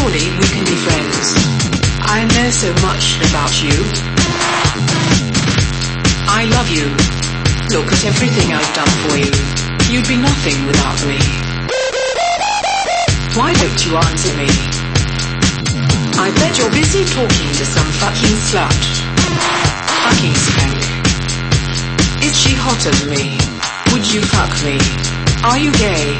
Surely we can be friends. I know so much about you. I love you. Look at everything I've done for you. You'd be nothing without me. Why don't you answer me? I bet you're busy talking to some fucking slut. Fucking skank. Is she hotter than me? Would you fuck me? Are you gay?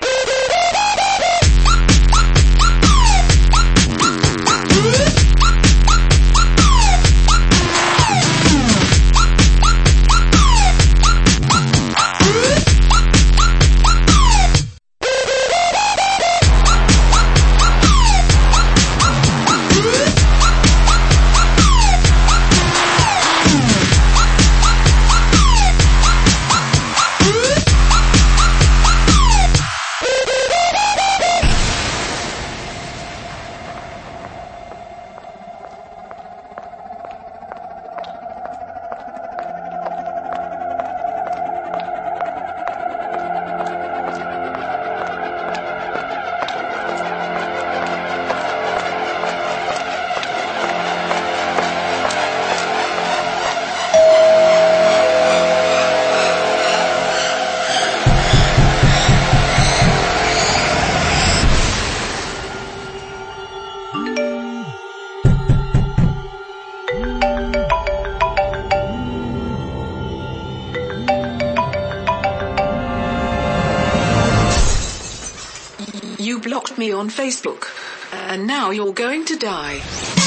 You blocked me on Facebook, and now you're going to die.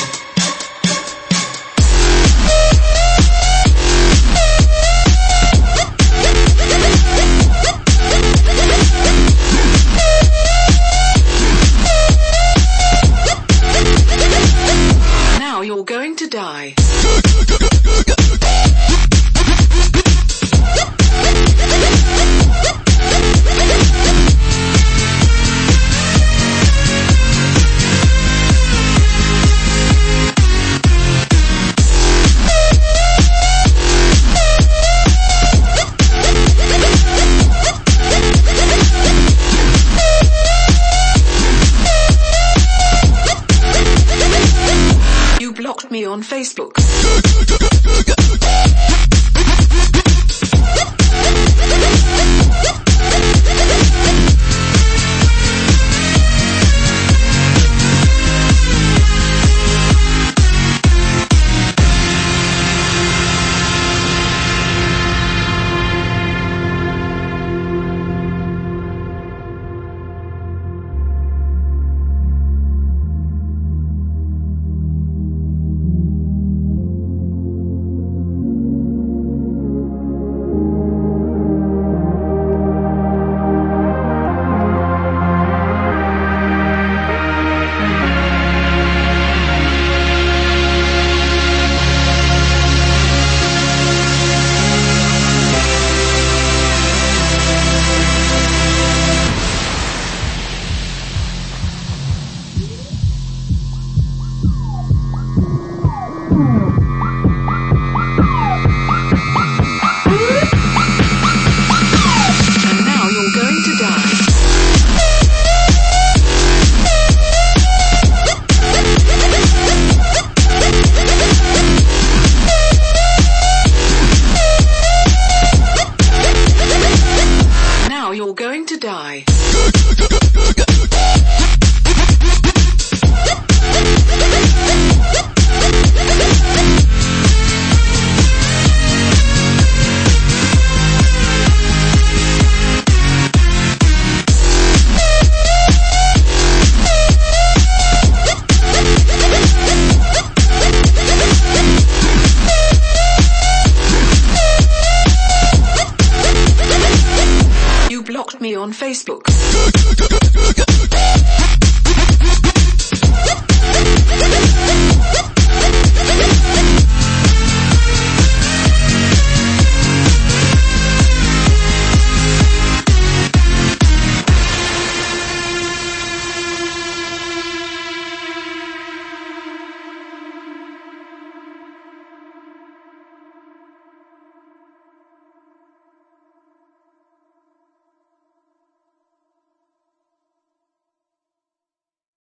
Now you're going to die. You blocked me on Facebook.